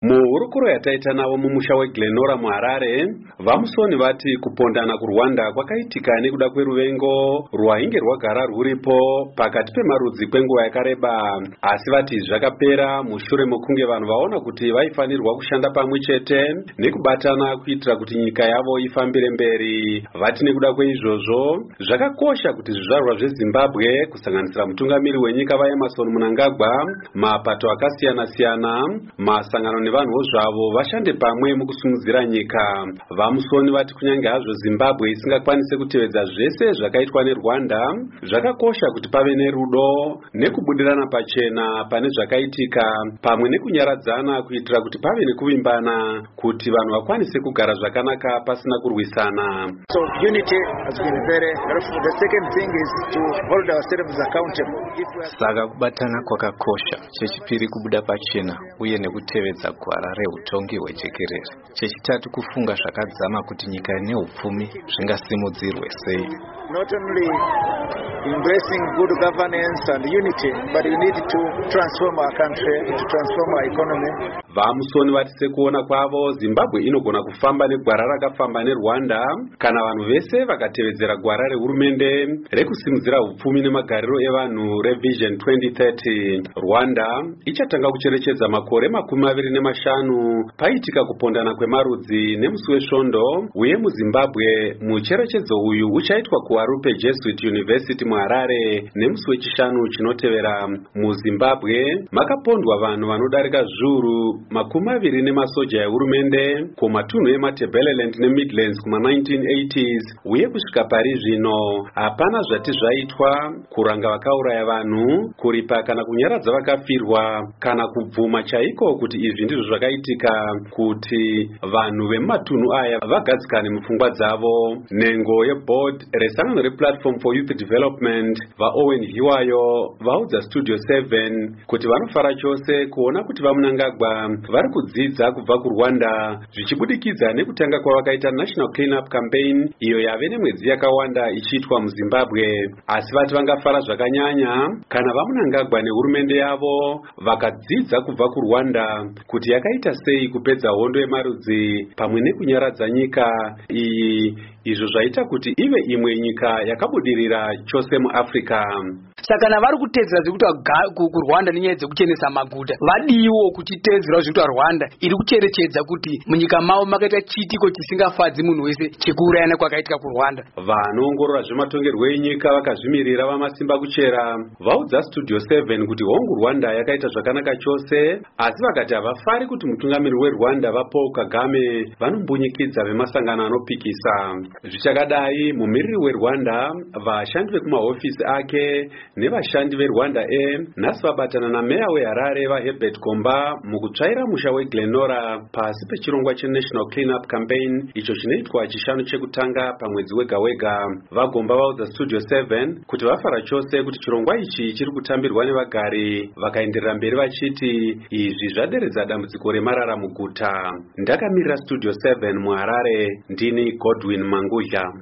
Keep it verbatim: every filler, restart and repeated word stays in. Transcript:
Muhurukuro yataita navo mumusha weGlenora muHarare, vamusoni vati kupondana kuRwanda kwakaitika nekuda kweruvengo rwainge rwagara rwuripo pakati pemarudzi kwenguva yakareba, asi vati zvakapera mushure mokunge vanhu vaona kuti vaifanirwa kushanda pamwe chete nekubatana kuitira kuti nyika yavo ifambire mberi. Vati nekuda kweizvozvo zvakakosha kuti zvizvarwa zveZimbabwe kusanganisira mutungamiri wenyika vaEmmerson Mnangagwa, mapato akasiyana-siyana, masangano nevanhuwo zvavo vashande pamwe mukusimudzira nyika. Vamusoni vati kunyange hazvo Zimbabwe isingakwanise kutevedza zvese zvakaitwa neRwanda, zvakakosha kuti pave nerudo nekubudirana pachena pane zvakaitika pamwe nekunyaradzana kuitira kuti pave nekuvimbana kuti vanhu vakwanise kugara zvakanaka pasina kurwisana. So unity has been very helpful. The second thing is to hold ourselves accountable. Saka kubatana kwakakosha. Chechipiri kubuda pachena uye nekutevedza gwara reutongi hwejekerere. Chechitatu kufunga zvakadzama kuti nyika ine upfumi zvingasimudzirwe sei. Not only embracing good governance and unity, but we need to transform our country, to transform our economy. Vamusoni vati sekuona kwavo Zimbabwe inogona kufamba negwara rakafamba neRwanda kana vanhu vese vakatevedzera gwara rehurumende rekusimudzira upfumi nemagariro evanhu reVision twenty thirty. Rwanda ichatanga kucherechedza makore makumi maviri nemashanu paitika kupondana kwemarudzi nemusi wesvondo, uye muZimbabwe mucherechedzo uyu uchaitwa kuHarupe Jesuit University muHarare nemusi wechishanu chinotevera. MuZimbabwe makapondwa vanhu vanodarika zviuru makumi maviri nemasoja ehurumende kumatunhu eMatabeleland neMidlands kuma nineteen eighties, uye kusvika pari zvino hapana zvati zvaitwa kuranga vakauraya vanhu, kuripa kana kunyaradza vakafirwa, kana kubvuma chaiko kuti izvi ndizvo zvakaitika kuti vanhu vemumatunhu aya vagadzikane mupfungwa dzavo. Nhengo yeboard resangano rePlatform for Youth Development vaOwen Hiwayo vaudza Studio seven kuti vanofara chose kuona kuti vaMnangagwa vari kudzidza kubva kuRwanda zvichibudikidza nekutanga kwavakaita National Cleanup Campaign iyo yave nemwedzi yakawanda ichiitwa muZimbabwe, asi vati vangafara zvakanyanya kana vaMnangagwa nehurumende yavo vakadzidza kubva kuRwanda kuti yakaita sei kupedza hondo yemarudzi pamwe nekunyaradza nyika iyi, izvo zvaita kuti ive imwe nyika yakabudirira chose muAfrica. Saka kana vari kutedzera zvekuti kuRwanda nenyaya dzekuchenesa maguta, vadiwo kuchitedzera zvekuti Rwanda iri kucherechedza kuti munyika mavo makaita chiitiko chisingafadzi munhu wese chekuurayana kwakaitika kuRwanda. Vanoongorora zvematongerwo enyika vakazvimirira vamasimba kuchera vaudza Studio seven kuti hongu Rwanda yakaita zvakanaka chose, asi vakati havafari kuti mutungamiri weRwanda vaPaul Kagame vanombunyikidzwa vemasangano anopikisa. Zvichakadai, mumiriri weRwanda, vashandi vekumahofisi ake nevashandi veRwanda Air nhasi vabatana nameya weHarare vaHerbert Komba mukutsvaira musha weGlenora pasi pechirongwa cheNational Cleanup Campaign icho chinoitwa chishanu chekutanga pamwedzi wega wega. Vagomba vaudza Studio seven kuti vafara chose kuti chirongwa ichi chiri kutambirwa nevagari, vakaenderera mberi vachiti izvi zvaderedza dambudziko remarara muguta. Ndakamirira Studio seven muHarare, ndini Godwin Mangudla.